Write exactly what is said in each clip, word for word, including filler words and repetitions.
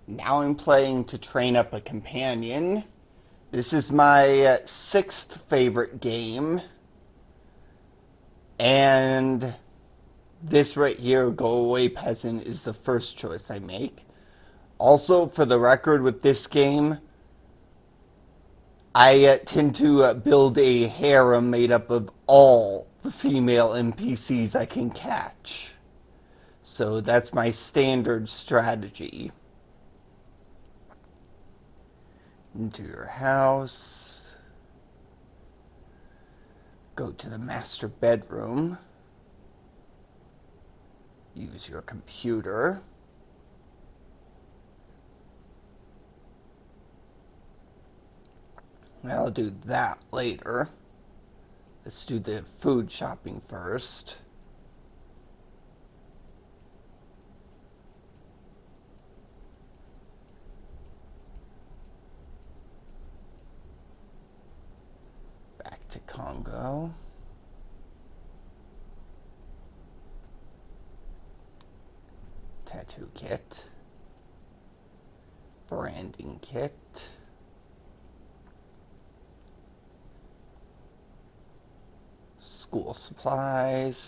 Now I'm playing To Train Up a Companion. This is my uh, sixth favorite game, and this right here, Go Away Peasant, is the first choice I make. Also, for the record, with this game, I uh, tend to uh, build a harem made up of all the female N P Cs I can catch. So that's my standard strategy. Into your house. Go to the master bedroom. Use your computer. I'll do that later. Let's do the food shopping first. Back to Congo. Tattoo kit. Branding kit. School supplies.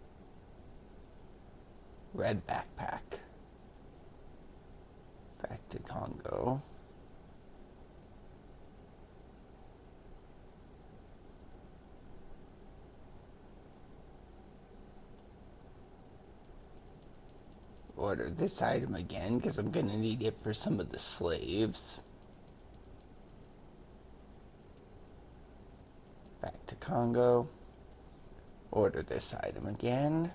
Red backpack. Back to Congo. Order this item again because I'm going to need it for some of the slaves. Back to Congo. Order this item again.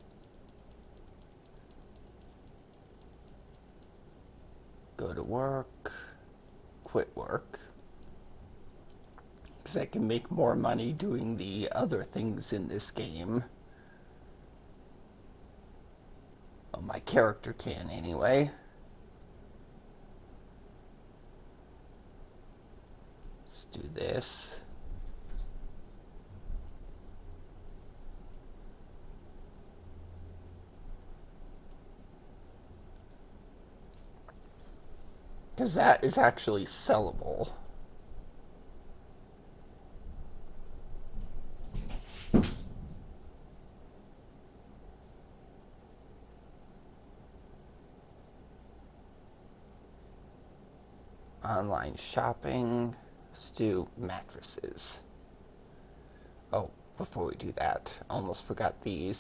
Go to work. Quit work. Because I can make more money doing the other things in this game. Well, my character can anyway. Let's do this. Because that is actually sellable. Online shopping. Let's do mattresses. Oh, before we do that, I almost forgot these.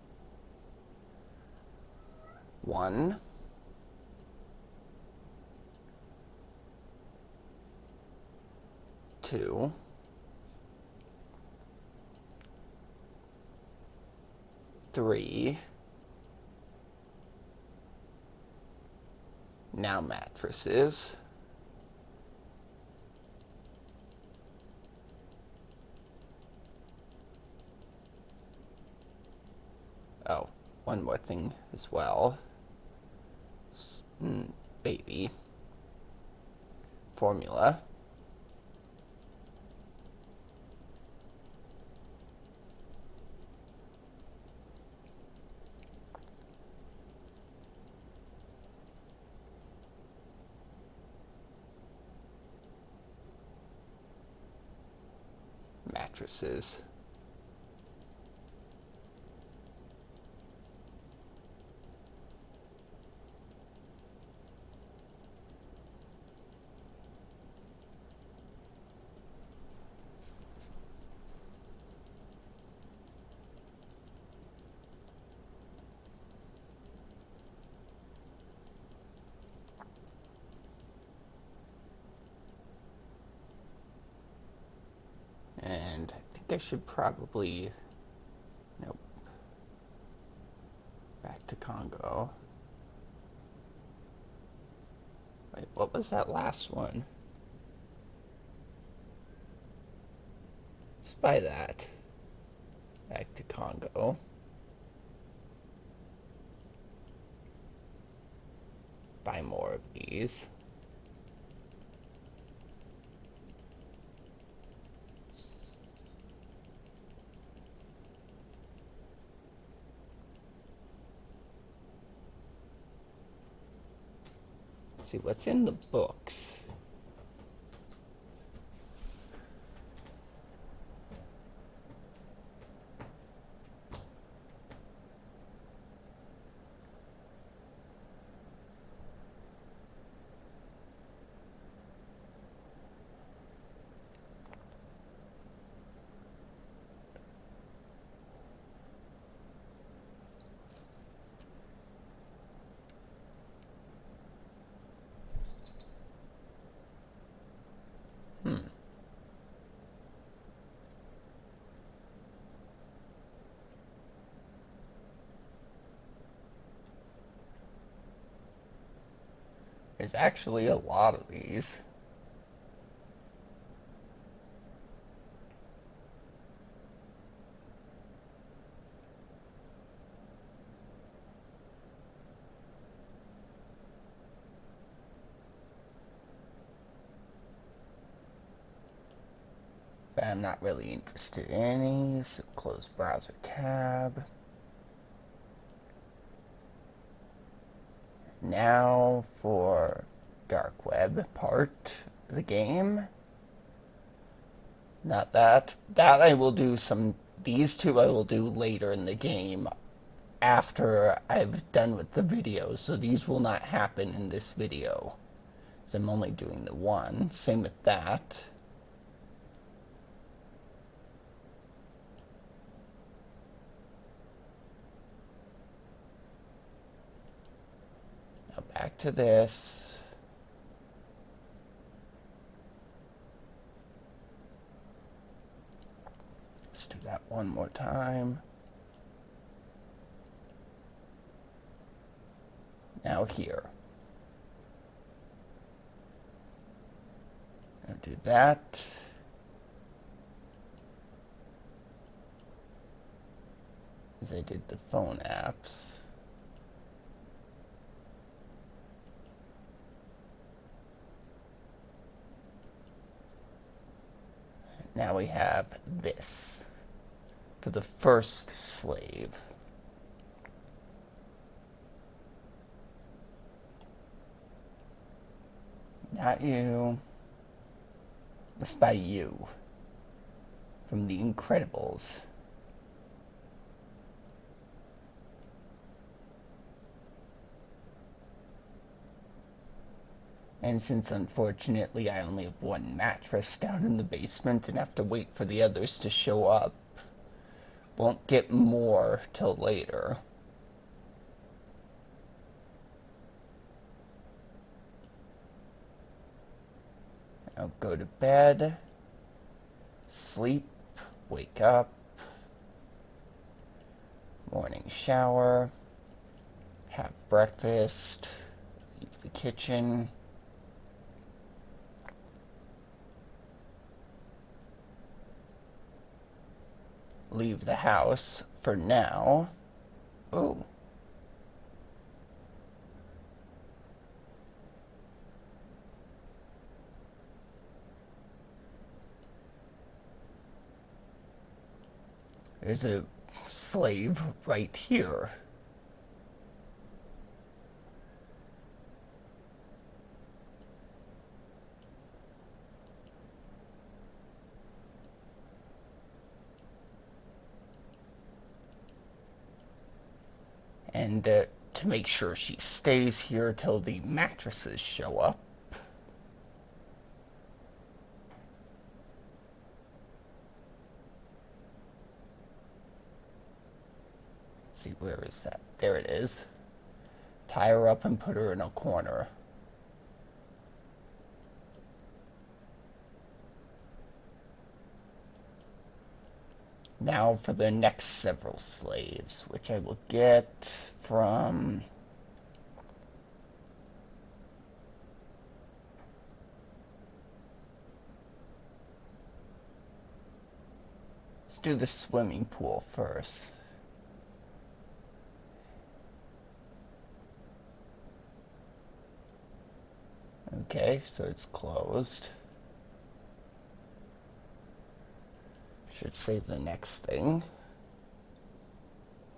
One. Two. Three. Now mattresses. Oh, one more thing as well. Mm, baby. Formula. Mattresses. And I think I should probably... Nope. Back to Congo. Wait, what was that last one? Let's buy that. Back to Congo. Buy more of these. see what's in the books. Hmm. There's actually a lot of these. But I'm not really interested in any, so close browser tab. Now for dark web part of the game. Not that. That I will do some, these two I will do later in the game after I've done with the video, so these will not happen in this video. So I'm only doing the one. Same with that. Now back to this. Let's do that one more time. Now here. Now do that. As I did the phone apps. Now we have this for the first slave. Not you. Let's buy you from The Incredibles. And since unfortunately I only have one mattress down in the basement and have to wait for the others to show up, won't get more till later. Now go to bed, sleep, wake up, morning shower, have breakfast, leave the kitchen, leave the house for now. Oh. There's a slave right here. And uh, to make sure she stays here till the mattresses show up. Let's see, where is that? There it is. Tie her up and put her in a corner. Now for the next several slaves, which I will get from let's do the swimming pool first. Okay, so it's closed. Should save the next thing.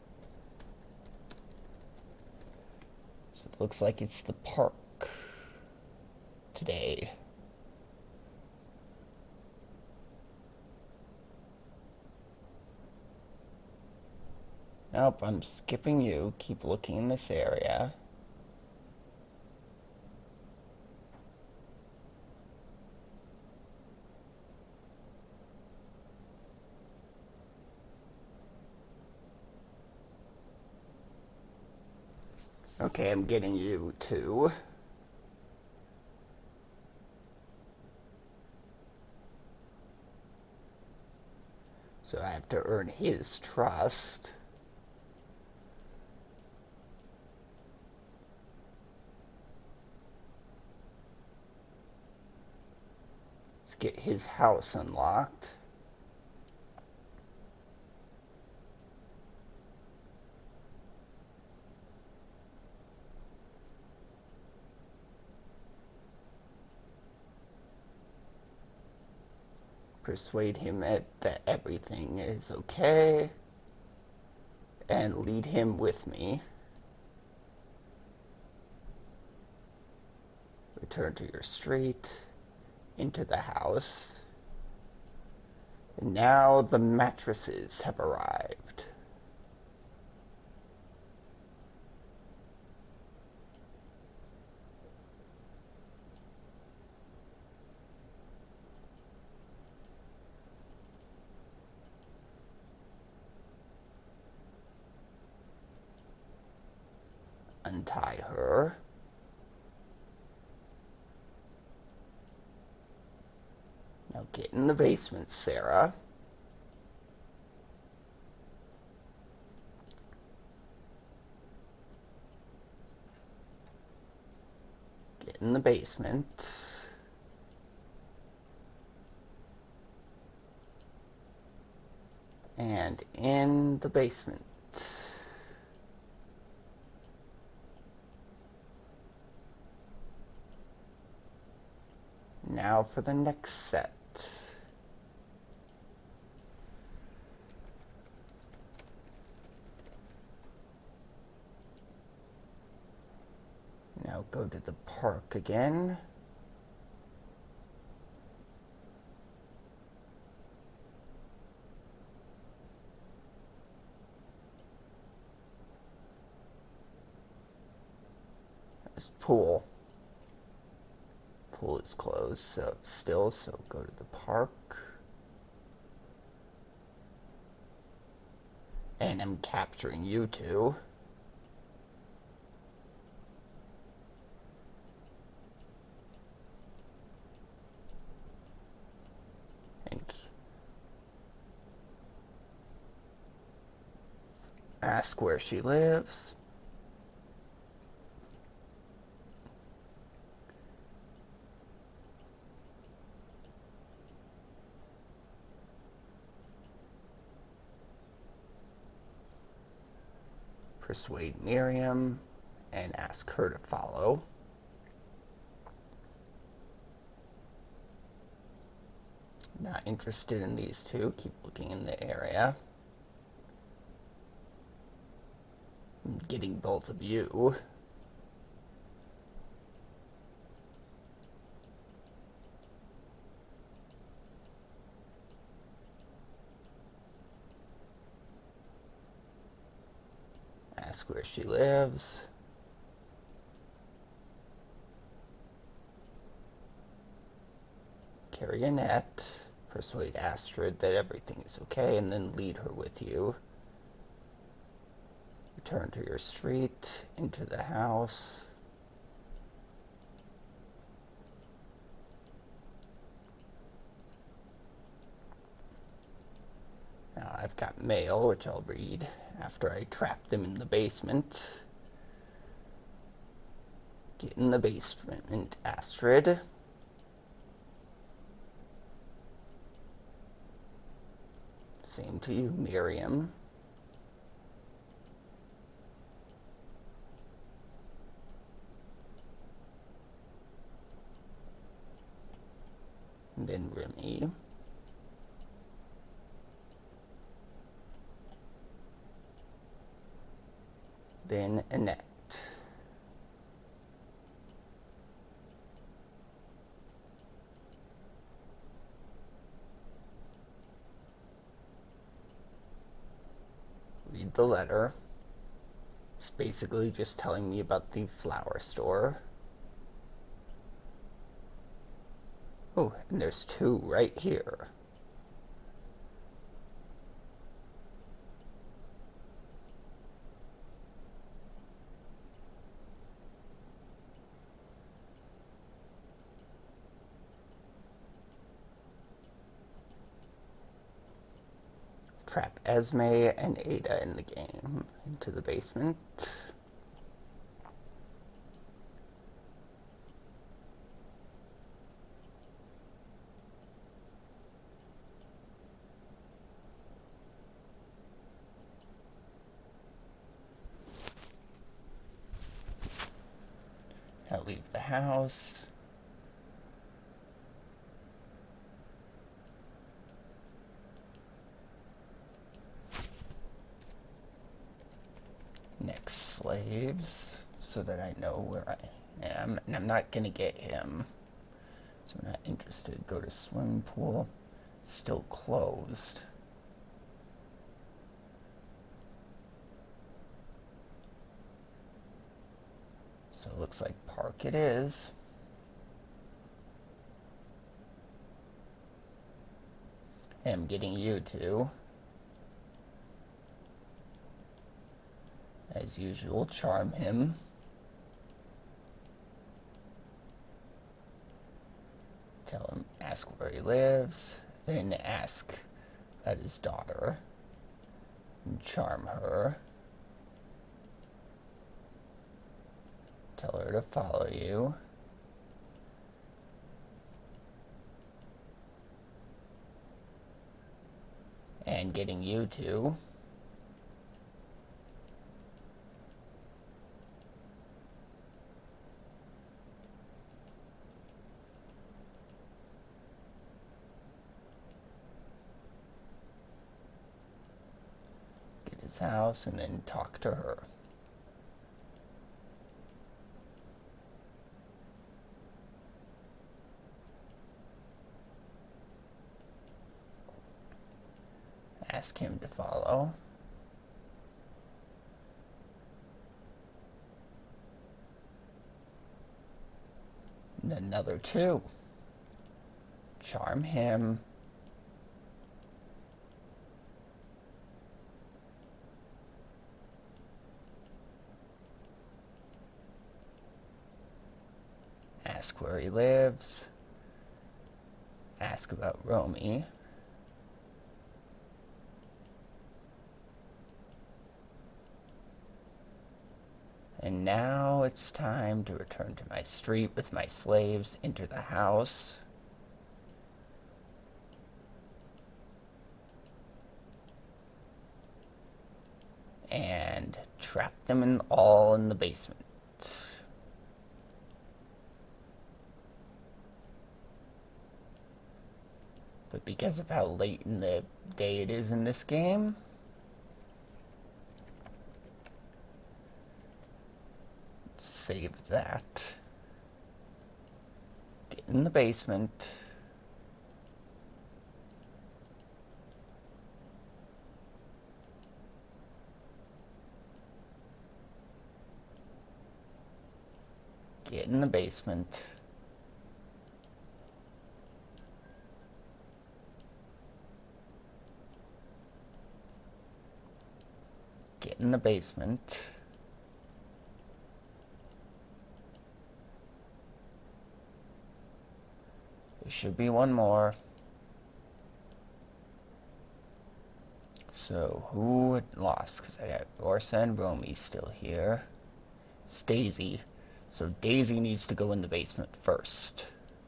So it looks like it's the park. today. Nope, I'm skipping you. Keep looking in this area. Okay, I'm getting you too. So I have to earn his trust. Let's get his house unlocked. Persuade him that, that everything is okay, and lead him with me. Return to your street, into the house. And now the mattresses have arrived. Untie her. Now get in the basement, Sarah. Get in the basement. And in the basement. Now for the next set. Now go to the park again. This pool. Pool is closed, so still, so go to the park. And I'm capturing you two. And ask where she lives. Persuade Miriam and ask her to follow. Not interested in these two. Keep looking in the area. I'm getting both of you. Ask where she lives. Carry a net. Persuade Astrid that everything is okay, and then lead her with you. Return to your street, into the house. Now I've got mail, which I'll read after I trap them in the basement. Get in the basement, Astrid. Same to you, Miriam. And then Remy. Then Annette. read the letter. It's basically just telling me about the flower store. Oh, and there's two right here. Trap Esme and Ada in the game into the basement. Now leave the house. Next, slaves, so that I know where I am. And I'm not going to get him, so I'm not interested. Go to swimming pool. Still closed. So it looks like park it is. I'm getting you two. As usual, charm him. Tell him, ask where he lives, then ask about his daughter, and charm her. Tell her to follow you. And getting you to. Get his house and then talk to her. Ask him to follow. And another two. Charm him. Ask where he lives. Ask about Romy. And now it's time to return to my street with my slaves, enter the house. And trap them in, all in the basement. But because of how late in the day it is in this game, save that. Get in the basement. Get in the basement. Get in the basement. There should be one more. So, who lost? Because I got Orsa and Romy still here. It's Daisy. So Daisy needs to go in the basement first.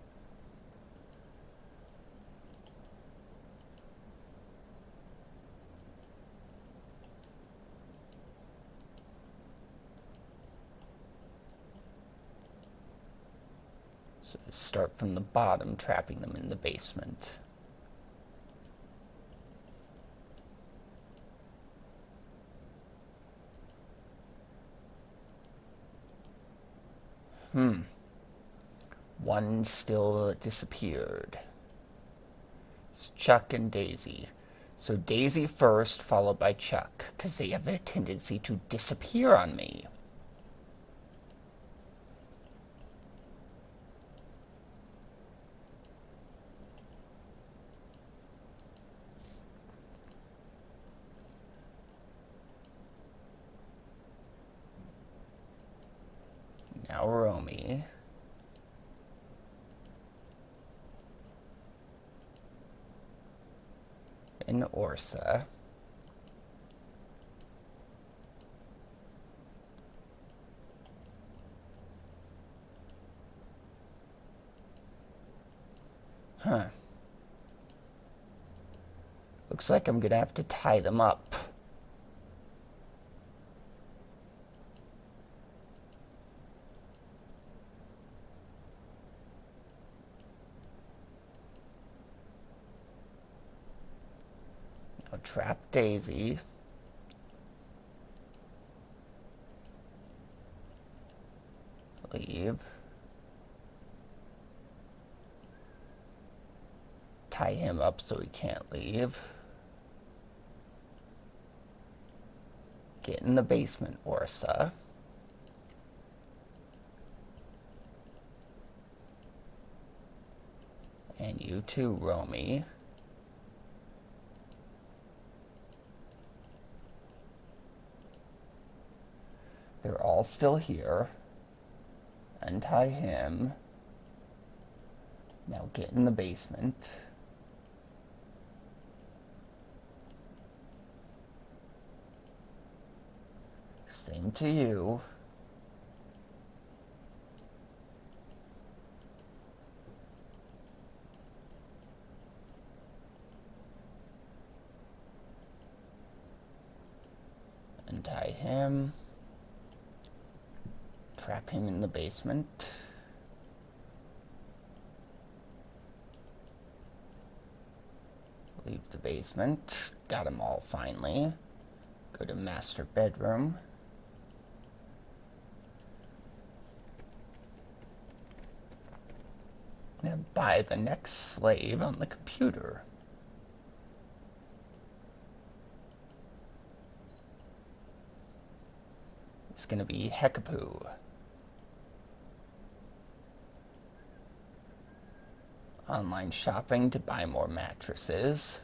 So start from the bottom, trapping them in the basement. Hmm. One still disappeared. It's Chuck and Daisy. So Daisy first, followed by Chuck, because they have a tendency to disappear on me. Now Romy. And Orsa. Huh. Looks like I'm gonna have to tie them up. Now trap Daisy. Leave. Tie him up so he can't leave. Get in the basement, Orsa. And you too, Romy. They're all still here. Untie him. Now get in the basement. Same to you. Untie him. Trap him in the basement. Leave the basement. Got them all finally. Go to master bedroom. And buy the next slave on the computer. It's gonna be Hekapoo. Online shopping to buy more mattresses.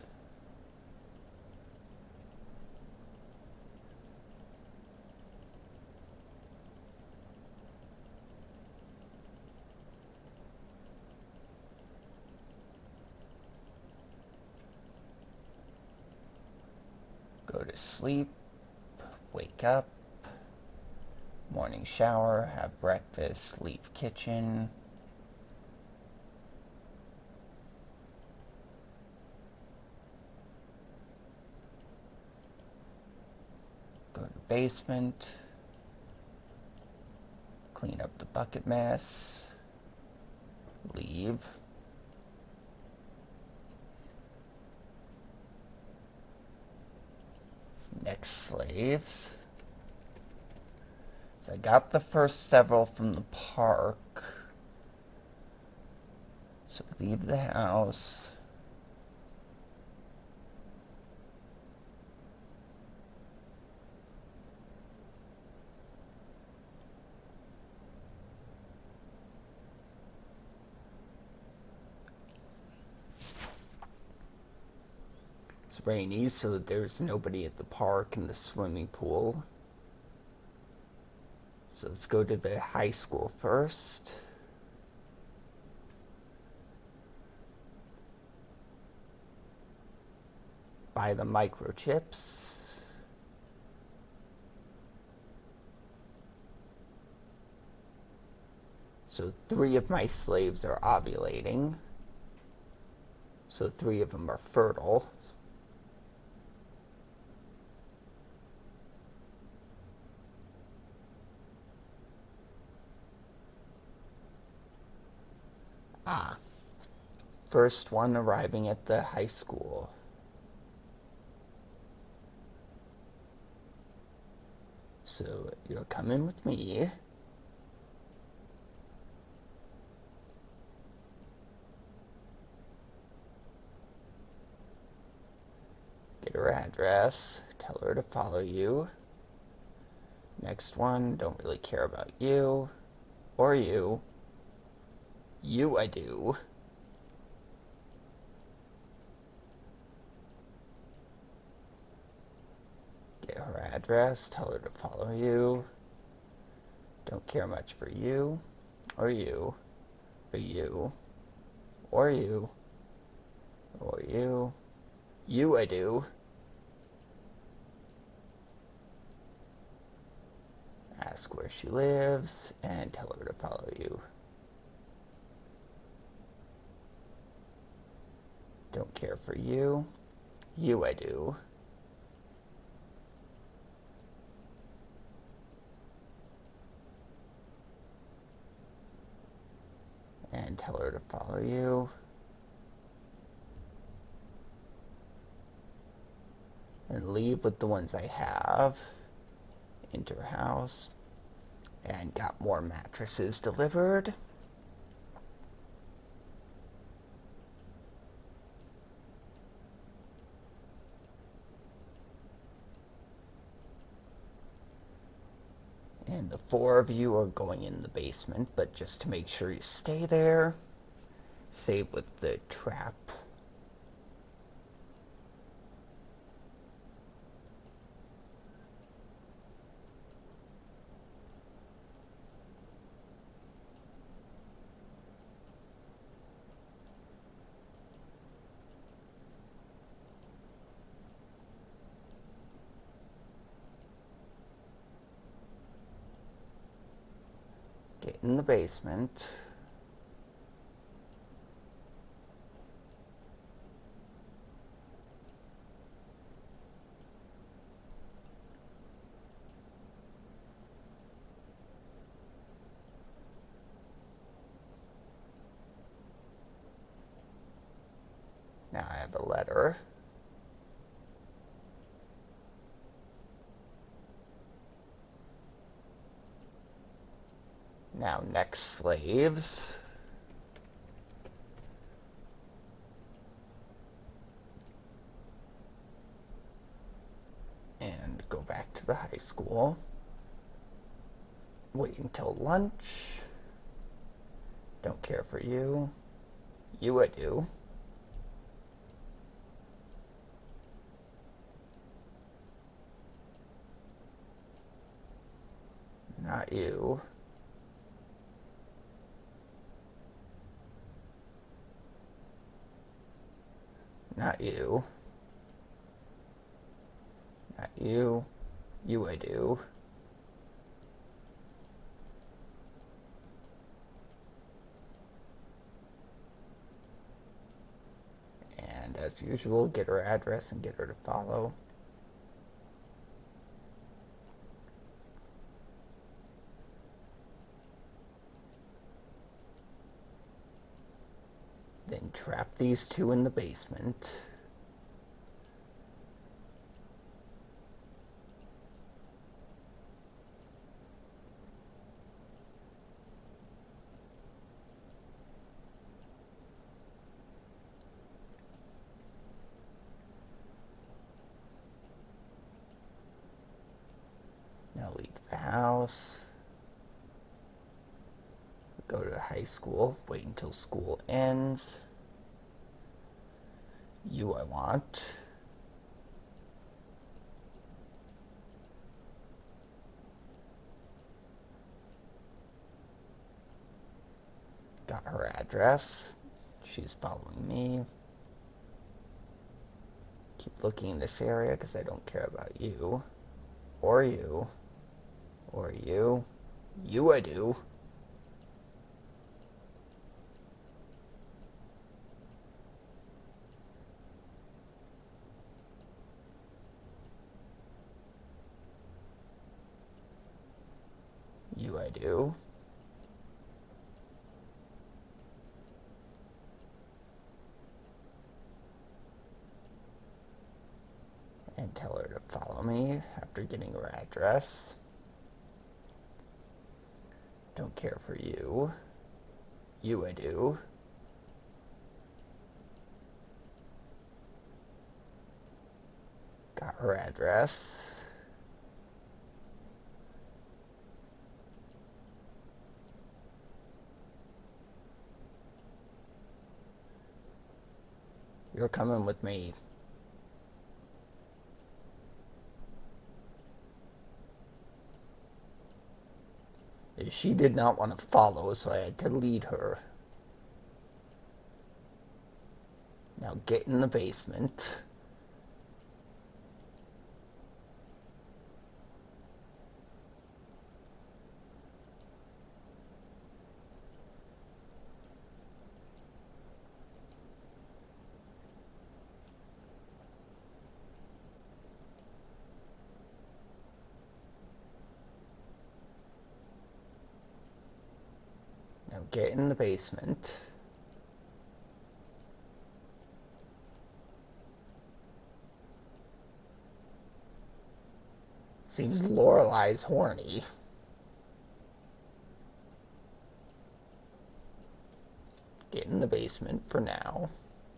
Go to sleep, wake up, morning shower, have breakfast, leave kitchen. Go to basement, clean up the bucket mess, leave. Next slaves. So I got the first several from the park. So leave the house. It's rainy, so there's nobody at the park and the swimming pool. So let's go to the high school first. Buy the microchips. So three of my slaves are ovulating. So three of them are fertile. Ah, first one arriving at the high school. So you're coming with me. her address, tell her to follow you. Next one, don't really care about you. Or you. You I do. Get her address, tell her to follow you. Don't care much for you. Or you. Or you. Or you. Or you. You I do. Ask where she lives and tell her to follow you. Don't care for you. You I do. And tell her to follow you. And leave with the ones I have. Into her house. And got more mattresses delivered. And the four of you are going in the basement, but just to make sure you stay there, save with the trap. Get in the basement. Now I have a letter. Now next slaves. And go back to the high school. Wait until lunch. Don't care for you. You I do. Not you. Not you. Not you. You I do. And as usual, get her address and get her to follow. Then trap these two in the basement. Now leave the house. Go to high school. Wait until school ends. You I want. Got her address. She's following me. Keep looking in this area because I don't care about you. Or you. Or you. You I do. You I do. And tell her to follow me after getting her address. Don't care for you. You I do. her address. You're coming with me. She did not want to follow, so I had to lead her. Now get in the basement. Now get in the basement. Seems Lorelai's horny. Get in the basement for now.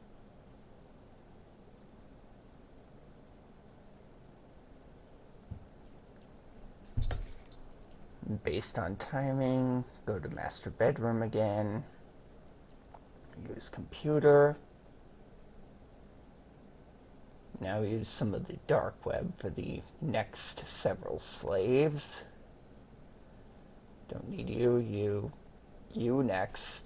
Based on timing, go to master bedroom again. Use computer. Now use some of the dark web for the next several slaves. Don't need you, you, you next.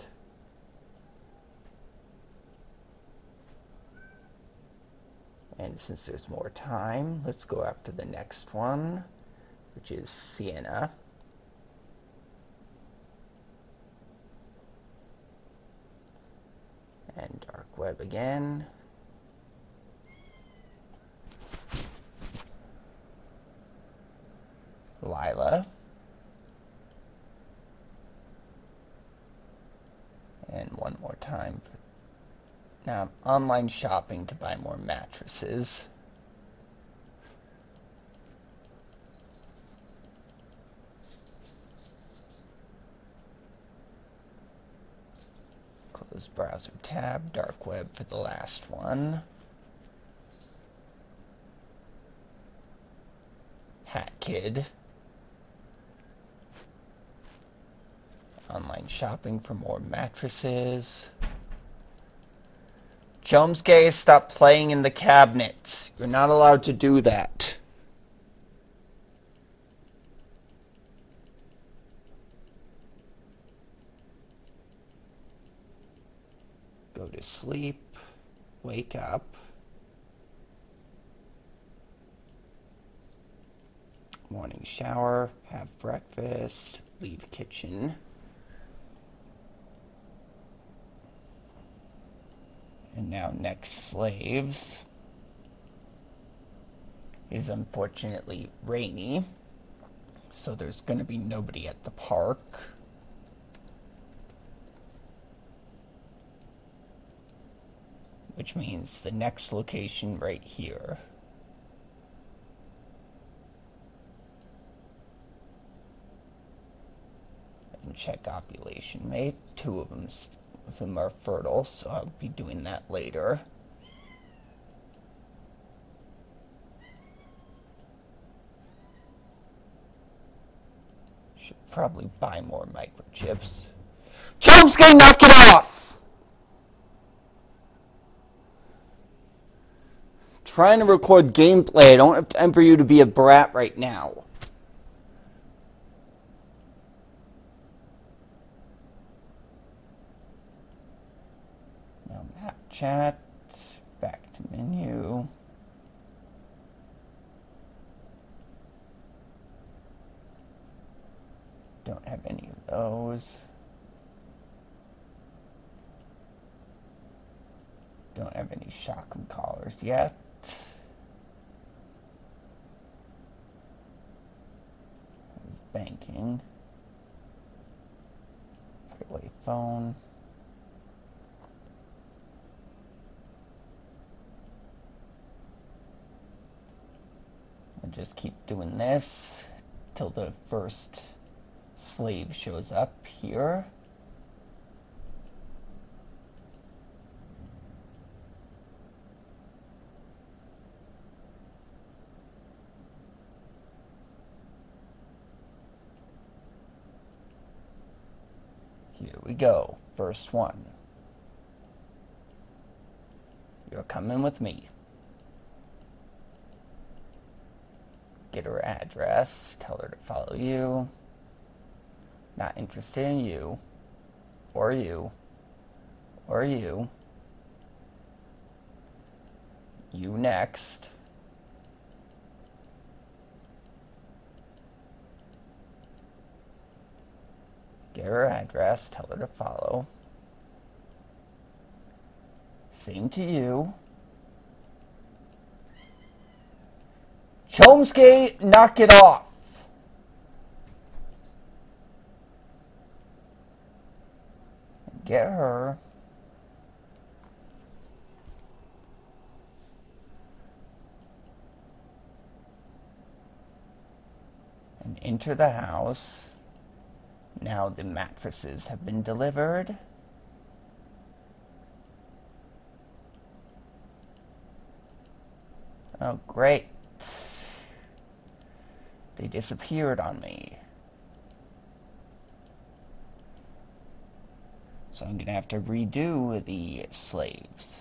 And since there's more time, let's go after the next one, which is Sienna. And dark web again. Lila. And one more time. Now, online shopping to buy more mattresses. Close browser tab, dark web for the last one. Hat Kid. Online shopping for more mattresses. Chomsky, stop playing in the cabinets. You're not allowed to do that. Go to sleep. Wake up. Morning shower. Have breakfast. Leave kitchen. And now next slaves is unfortunately rainy, so there's going to be nobody at the park. Which means the next location right here. And check ovulation rate. Two of them of them are fertile, so I'll be doing that later. Should probably buy more microchips. Chomsky, knock it off! I'm trying to record gameplay. I don't have time for you to be a brat right now. Chat, back to menu. Don't have any of those. Don't have any Shockham collars yet. Banking. Put away phone. Just keep doing this till the first slave shows up here. Here we go. First one. You're coming with me. Get her address. Tell her to follow you. Not interested in you. Or you. Or you. You next. Get her address. Tell her to follow. Same to you. Chomsky, knock it off. Get her. And enter the house. Now the mattresses have been delivered. Oh, great. They disappeared on me. So I'm going to have to redo the slaves.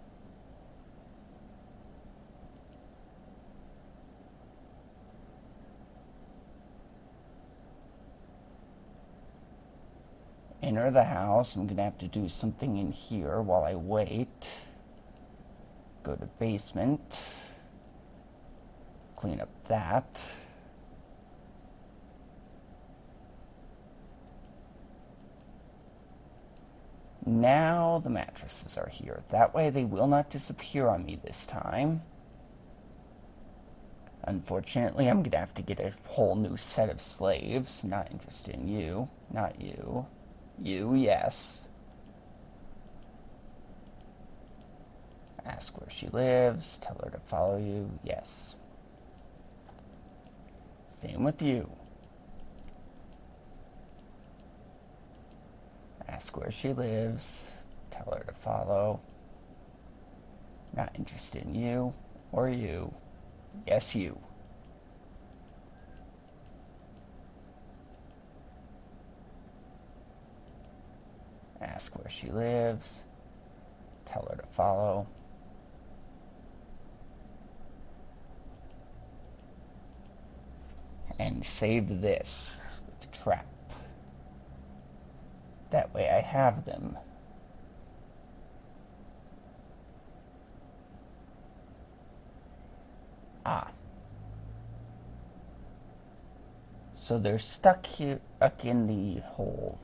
Enter the house. I'm going to have to do something in here while I wait. Go to basement. Clean up that. Now the mattresses are here. That way they will not disappear on me this time. Unfortunately, I'm going to have to get a whole new set of slaves. Not interested in you. Not you. You, yes. Ask where she lives. Tell her to follow you. Yes. Same with you. Ask where she lives. Tell her to follow. Not interested in you or you. Yes, you. Ask where she lives. Tell her to follow. And save this with the trap. That way I have them. Ah. So they're stuck here, stuck in the hole.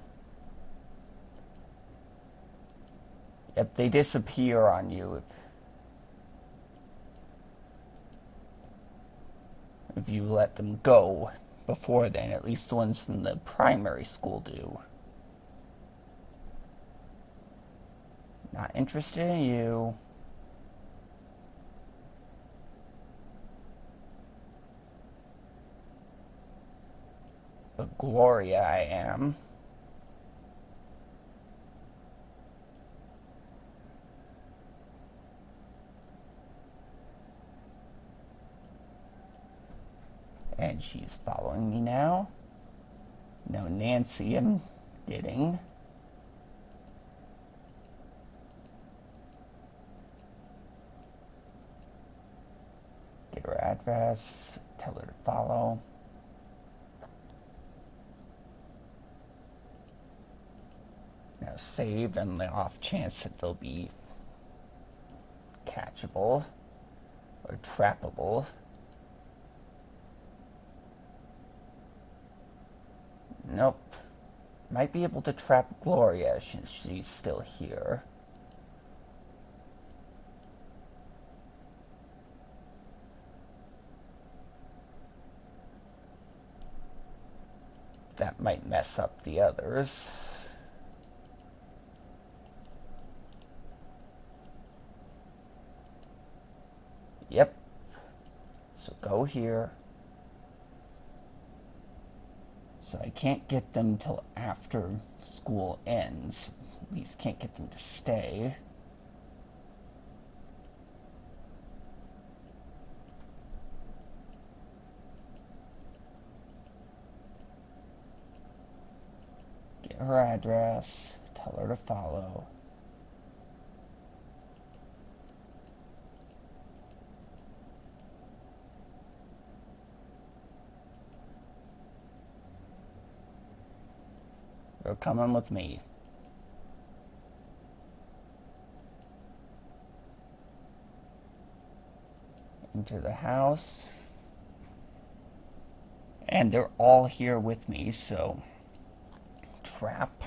Yep, they disappear on you if, if you let them go before then. At least the ones from the primary school do. Not interested in you. But Gloria I am. And she's following me now. No, Nancy I'm getting. Get her address. Tell her to follow. Now save on the off chance that they'll be catchable or trappable. Nope. Might be able to trap Gloria since she's still here. That might mess up the others. Yep. So go here. So I can't get them till after school ends. At least can't get them to stay. Get her address, tell her to follow. You're coming with me. Into the house. And they're all here with me, so trap.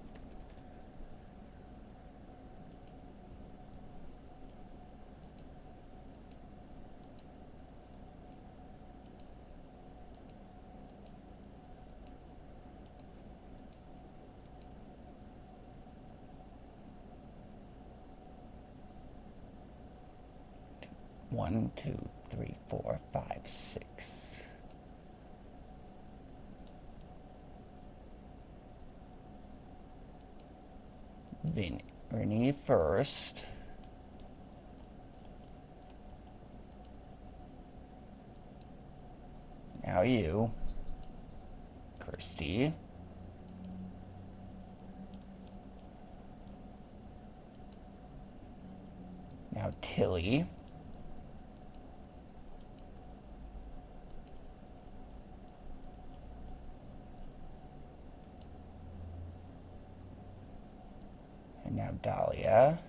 One, two, three, four, five, six. Vin Vinny first. Now you. Kirsty. Now Tilly. And now Dahlia.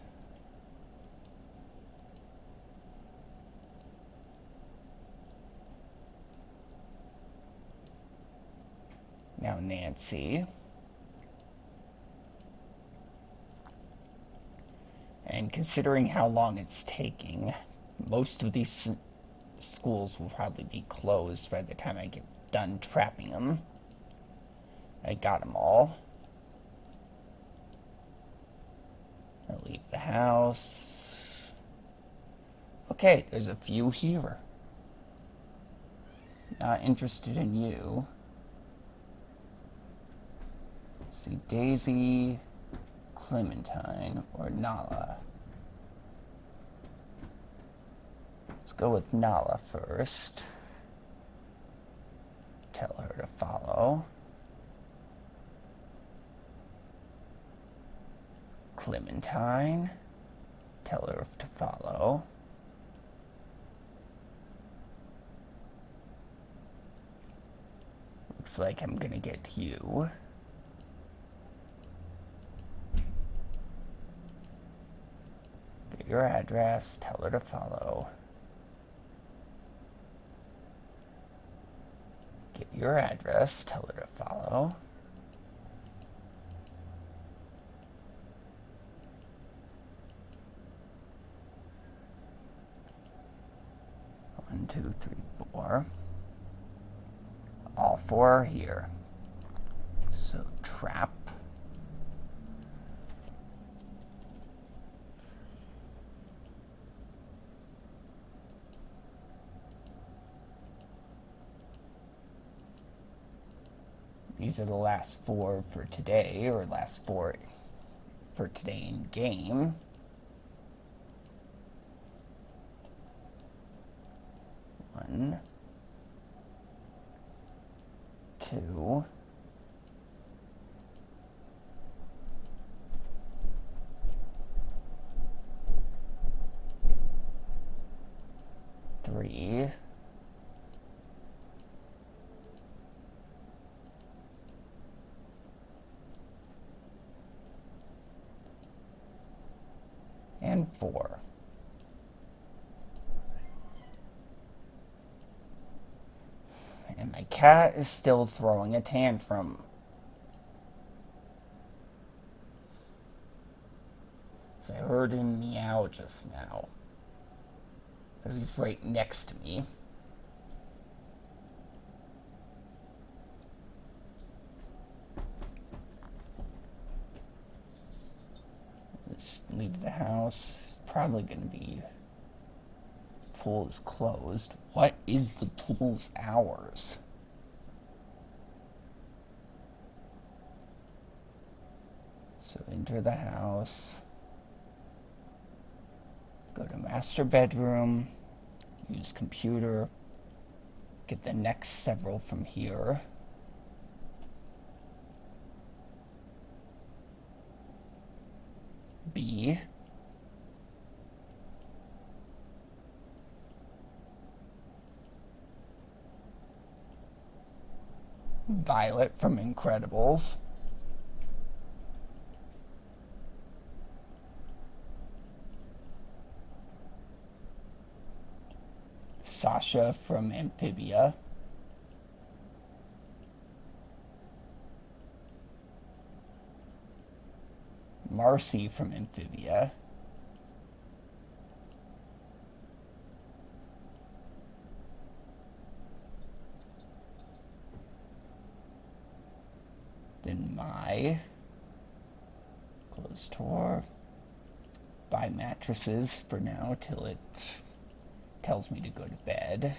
Now Nancy. And considering how long it's taking, most of these schools will probably be closed by the time I get done trapping them. I got them all. I'll leave the house. Okay, there's a few here. Not interested in you. Let's see, Daisy, Clementine, or Nala. Let's go with Nala first. Tell her to follow. Clementine. Tell her to follow. Looks like I'm gonna get you. Get your address. Tell her to follow. Get your address. Tell her to follow. One, two, three, four. All four are here. So trap. These are the last four for today, or last four for today in game. One, two, three, and four. And my cat is still throwing a tantrum. So I heard him meow just now. He's right next to me. Let's leave the house. It's probably going to be... Pool is closed. What is the pool's hours? So enter the house. Go to master bedroom. Use computer. Get the next several from here. Violet from Incredibles. Sasha from Amphibia. Marcy from Amphibia. Then Mai. Close tour. Buy mattresses for now till it tells me to go to bed.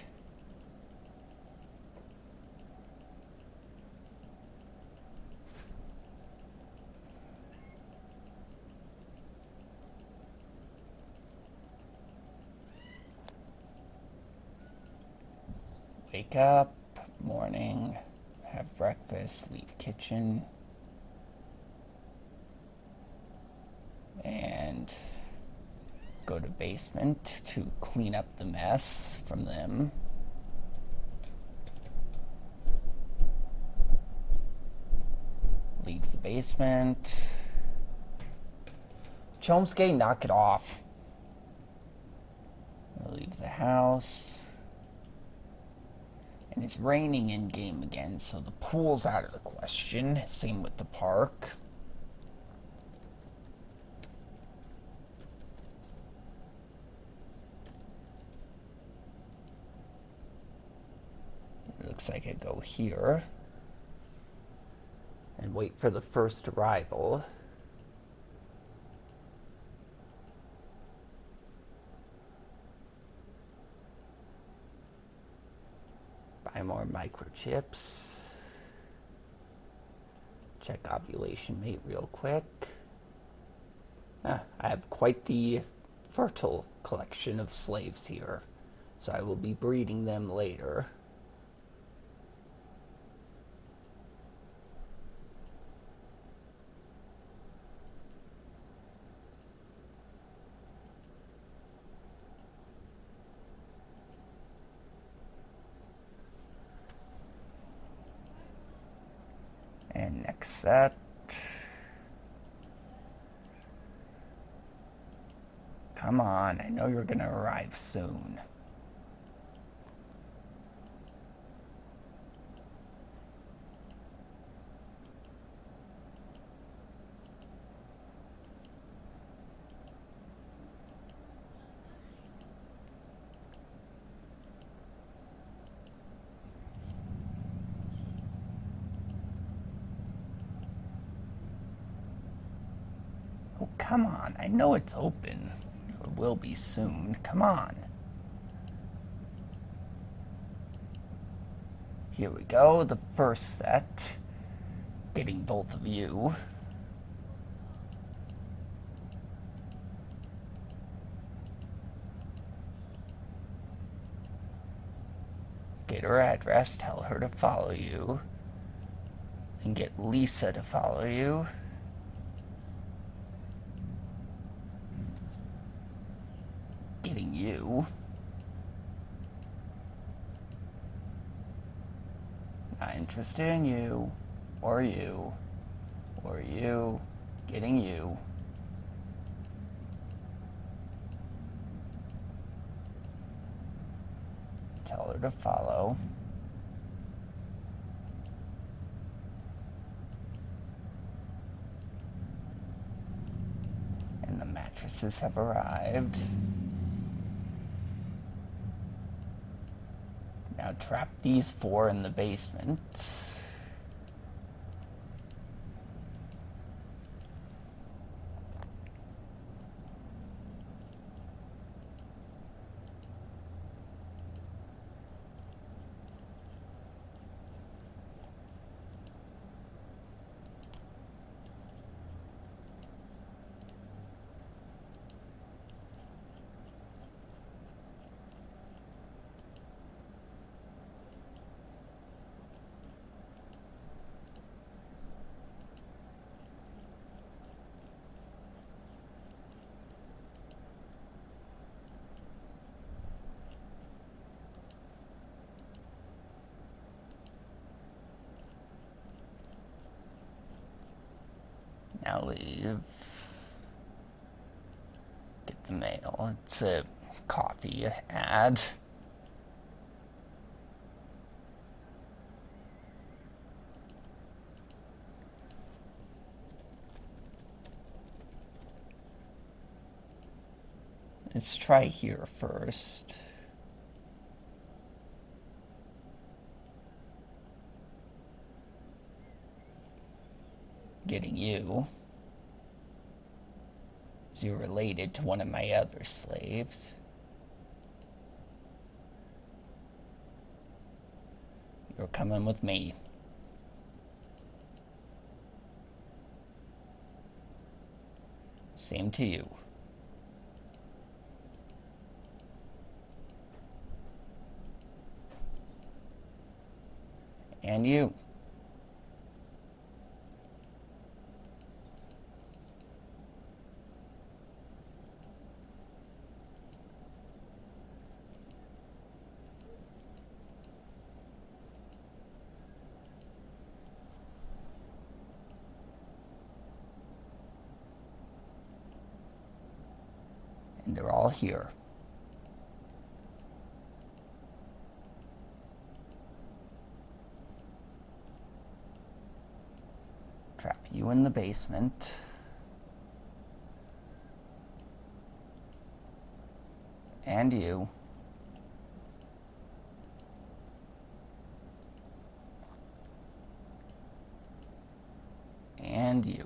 Wake up, morning, have breakfast, leave kitchen, and go to basement to clean up the mess from them. Leave the basement. Chomsky, knock it off. Leave the house. And it's raining in game again, so the pool's out of the question. Same with the park. It looks like I go here and wait for the first arrival. Buy more microchips. Check ovulation mate real quick. Ah, I have quite the fertile collection of slaves here, so I will be breeding them later. And next set. Come on, I know you're gonna arrive soon. Oh, come on. I know it's open. Or will be soon. Come on. Here we go. The first set. Getting both of you. Get her address. Tell her to follow you. And get Lisa to follow you. Getting you. Not interested in you, or you, or you. Getting you. Tell her to follow. And the mattresses have arrived. Now trap these four in the basement. gonna leave. Get the mail. It's a coffee ad. Let's try here first. Getting you. You're related to one of my other slaves. You're coming with me. Same to you. And you. And they're all here. Trap you in the basement. And you. And you.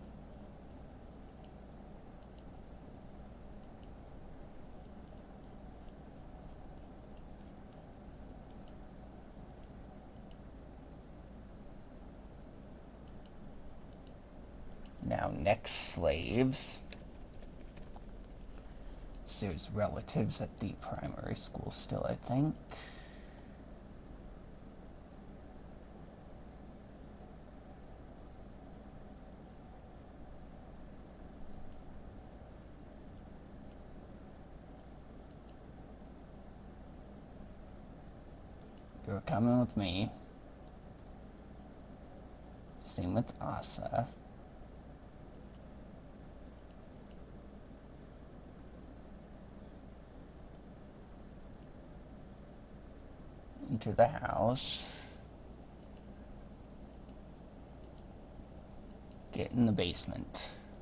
Now, next slaves. So there's relatives at the primary school still, I think. You're coming with me. Same with Asa. Into the house. Get in the basement.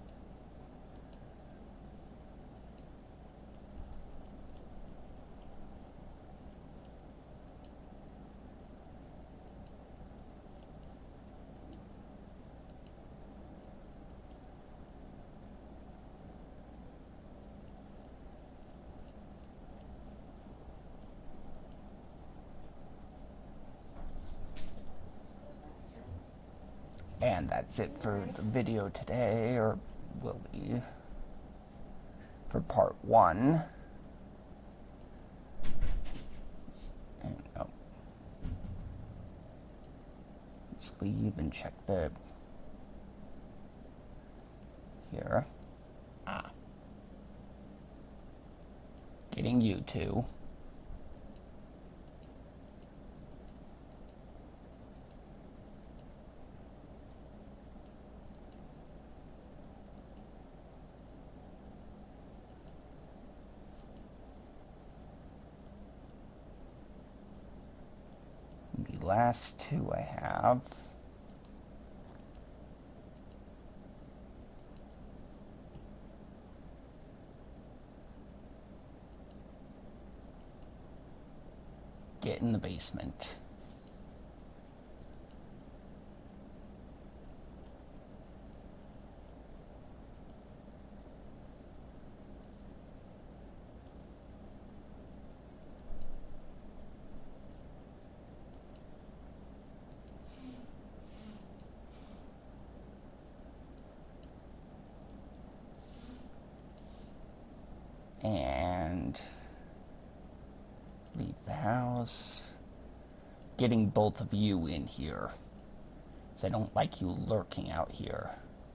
And that's it for the video today, or will be, for part one. And, oh. Let's leave and check the, here. Ah. Getting you two. The last two I have. Get in the basement. And leave the house. Getting both of you in here, so I don't like you lurking out here.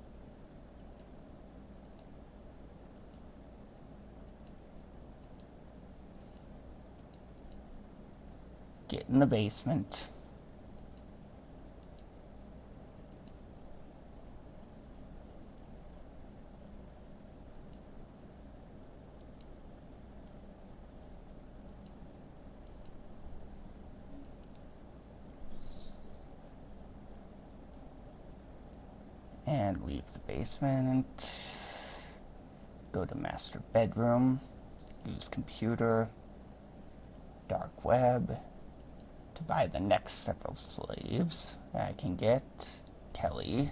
Get in the basement. leave the basement. Go to master bedroom. Use computer. Dark web. To buy the next several slaves that I can get. Kelly.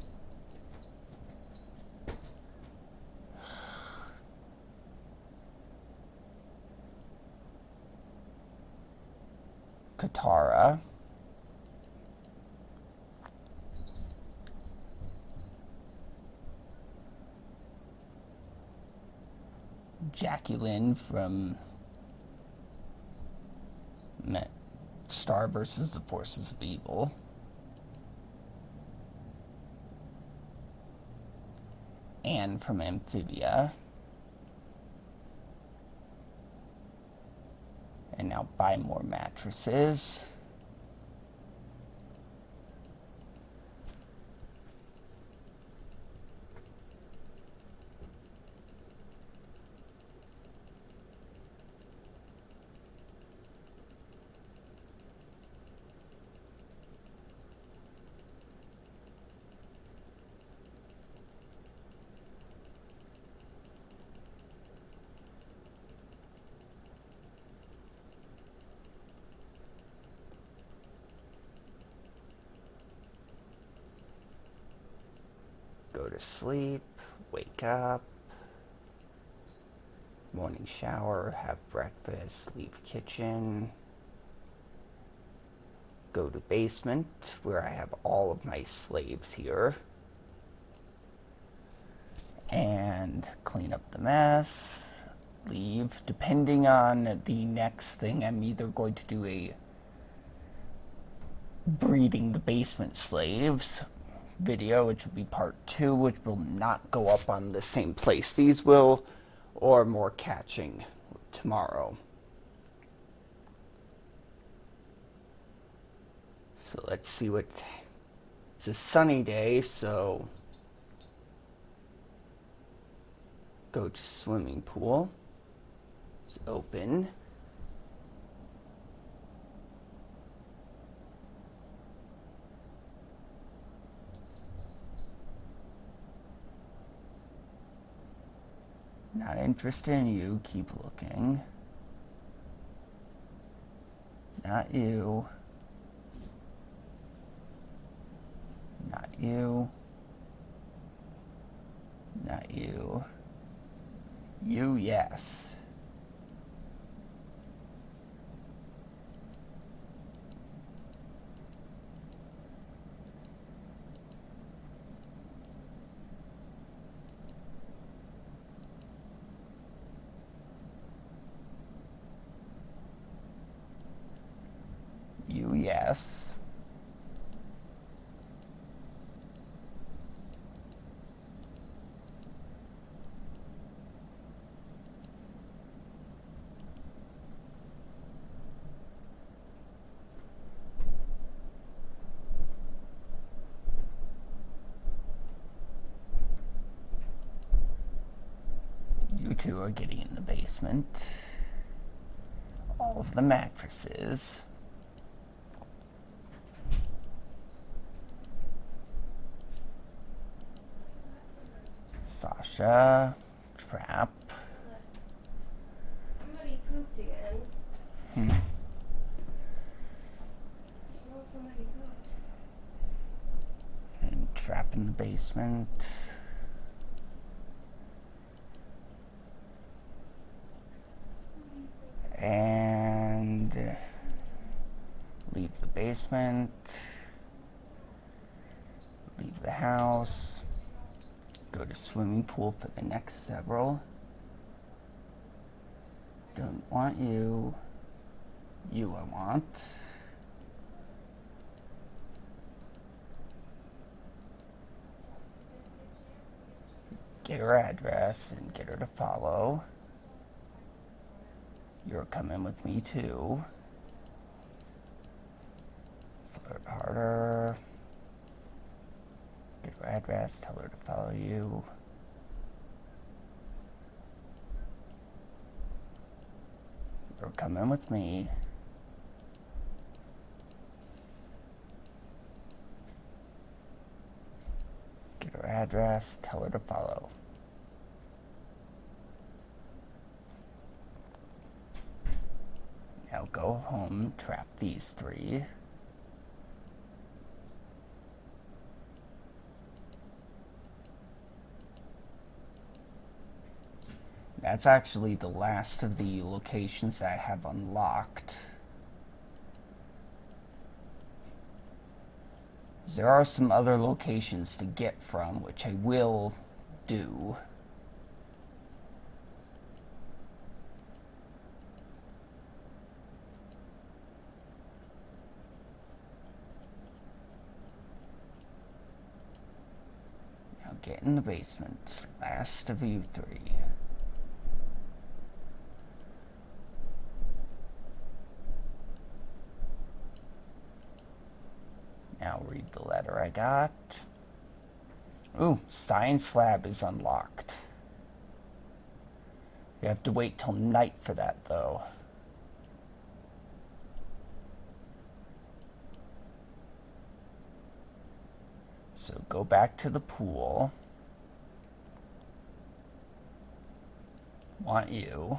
Katara. Jacqueline from Star versus the Forces of Evil. Anne from Amphibia. And now buy more mattresses. Go to sleep, wake up, morning shower, have breakfast, leave kitchen, go to basement where I have all of my slaves here, and clean up the mess, leave. Depending on the next thing, I'm either going to do a breeding the basement slaves video, which will be part two, which will not go up on the same place these will, or more catching tomorrow. So let's see what, it's a sunny day, so go to swimming pool. It's open. Not interested in you, keep looking. Not you. Not you. Not you. You, yes. You, yes. You two are getting in the basement. All of the mattresses. Sasha, trap. Somebody pooped again. Hmm. I saw somebody pooped. And trap in the basement. And leave the basement. Leave the house. Go to swimming pool for the next several. Don't want you. You I want. Get her address and get her to follow. You're coming with me too. Flirt harder. Get her address, tell her to follow you. You're coming with me. Get her address, tell her to follow. Now go home, trap these three. That's actually the last of the locations that I have unlocked. There are some other locations to get from, which I will do. Now get in the basement. Last of you three. Now read the letter I got. Ooh, science lab is unlocked. You have to wait till night for that, though. So go back to the pool. Want you.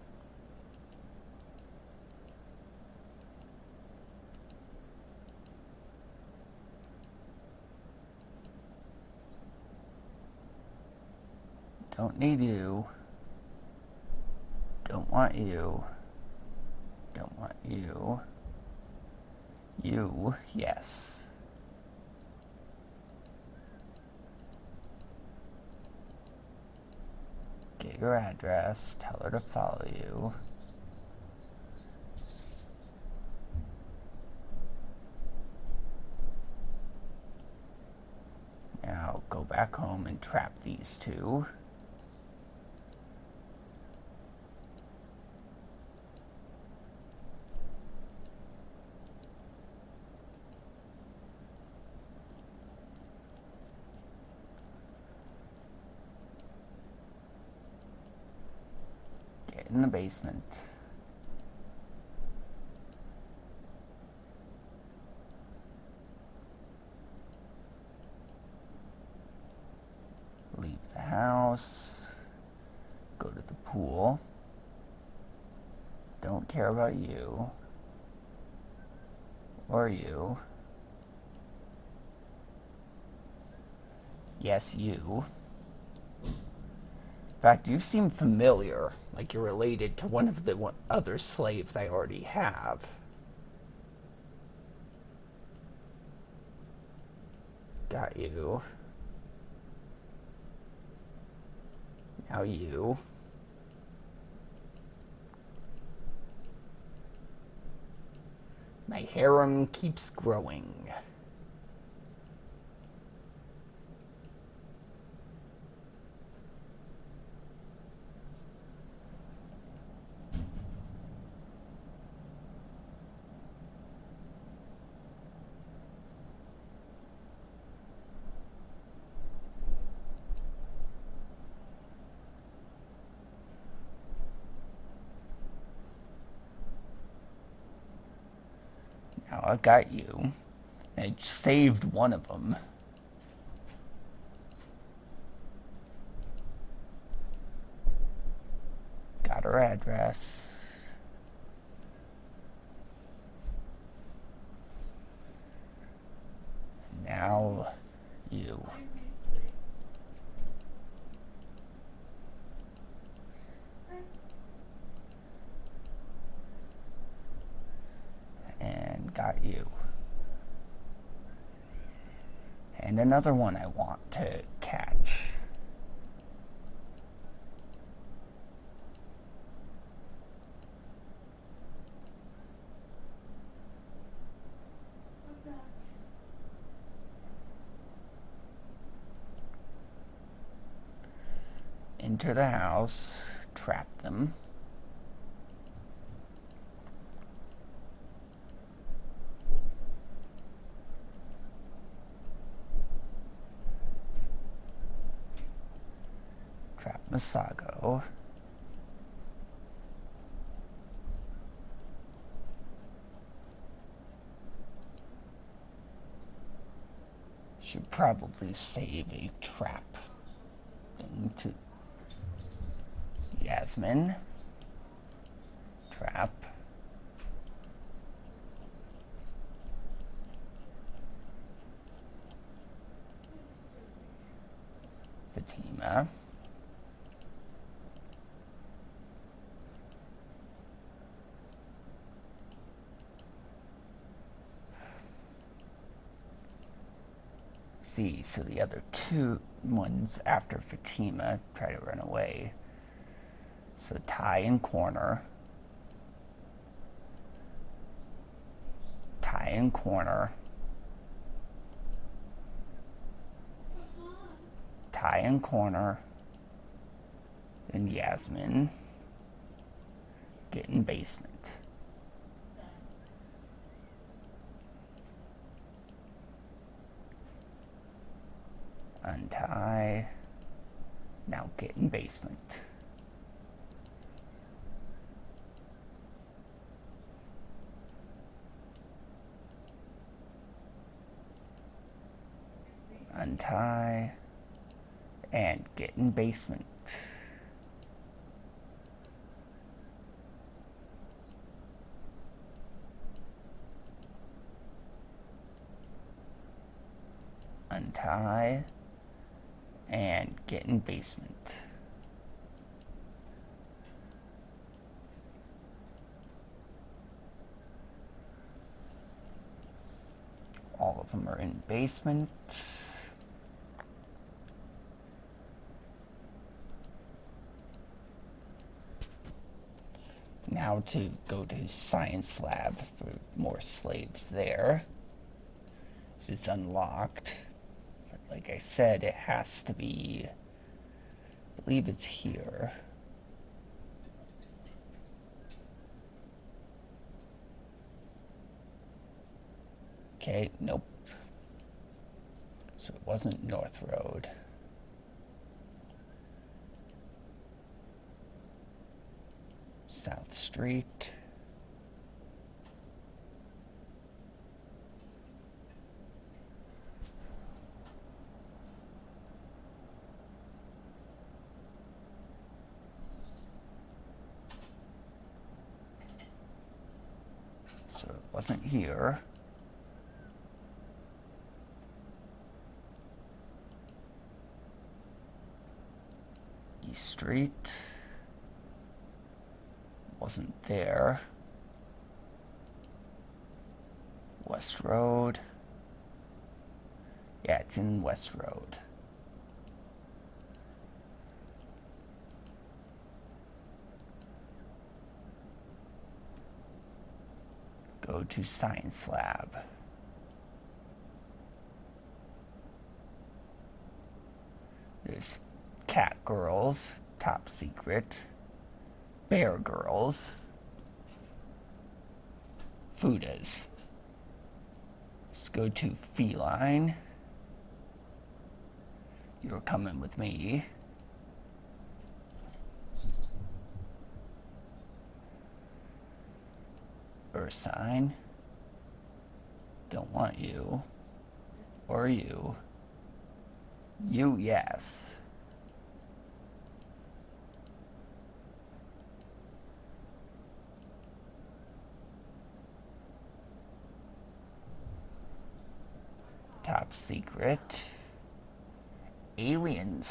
Don't need you. Don't want you. Don't want you. You, yes. Get your address, tell her to follow you. Now go back home and trap these two. In the basement. Leave the house. Go to the pool. Don't care about you. Or you. Yes, you. In fact, you seem familiar, like you're related to one of the one other slaves I already have. Got you. Now you. My harem keeps growing. Now I got you. I saved one of them. Got her address. Now you. And got you. And another one I want to catch. Enter the house, trap them. Trap Masago. Should probably save a trap thing to Yasmin. Trap. Fatima. See, so the other two ones after Fatima try to run away. So Ty in corner. Ty in corner. Ty in corner. Then Yasmin. Get in basement. Untie. Now get in basement. Untie. And get in basement. Untie. And get in basement. All of them are in basement. Now to go to science lab for more slaves there. This is unlocked. But like I said, it has to be, I believe it's here. Okay, nope. So it wasn't North Road. South Street. So it wasn't here. East Street. Wasn't there. West Road. Yeah, it's in West Road. Go to Science Lab. There's Cat Girls, Top Secret. Bear Girls, Fudas. Let's go to Feline. You're coming with me. Ursine. Don't want you. Or you. You, yes. Top Secret. Aliens.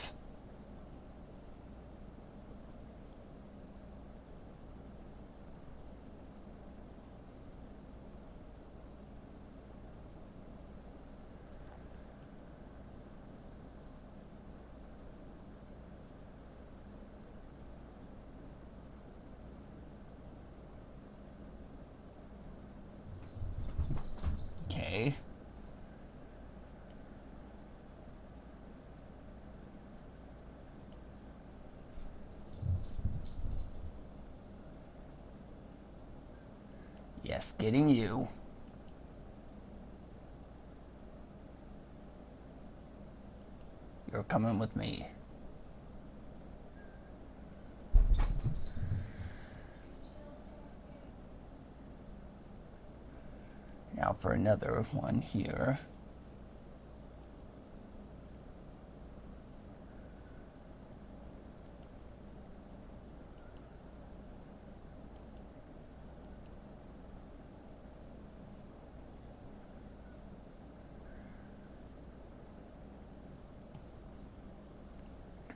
Okay. Yes, getting you. You're coming with me. Now for another one here.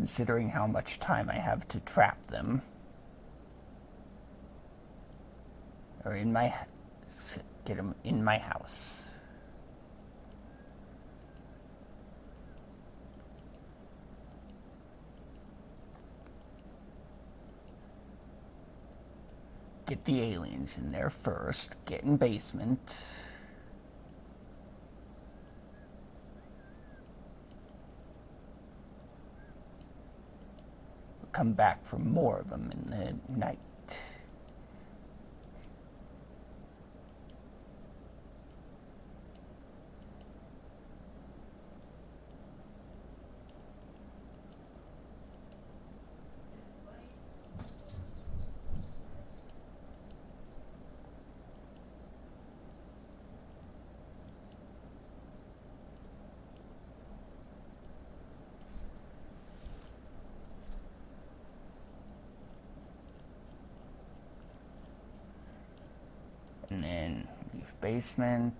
considering how much time I have to trap them. Or in my... get them in my house. Get the aliens in there first. Get in basement. We'll come back for more of them in the night. And then leave basement.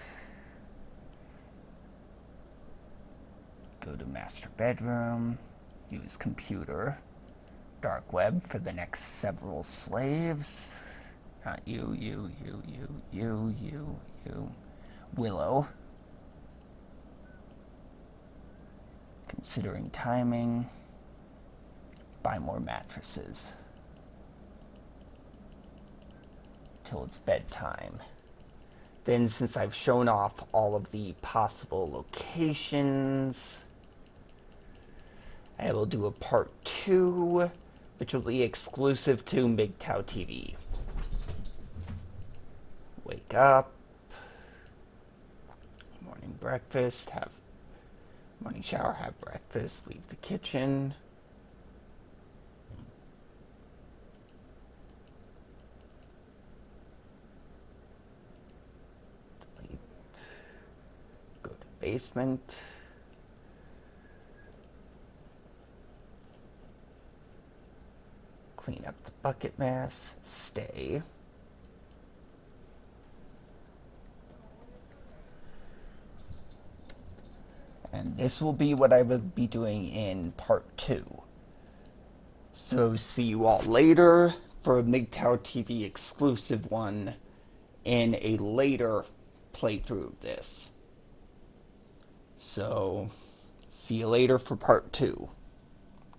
Go to master bedroom. Use computer. Dark web for the next several slaves. Not you, you, you, you, you, you, you. Willow. Considering timing. Buy more mattresses. Till it's bedtime. Then, since I've shown off all of the possible locations, I will do a part two, which will be exclusive to M G T O W T V. Wake up, morning breakfast, have morning shower, have breakfast, leave the kitchen. Basement. Clean up the bucket mess. Stay. And this will be what I will be doing in part two. So see you all later for a M G T O W T V exclusive one in a later playthrough of this. So, see you later for part two.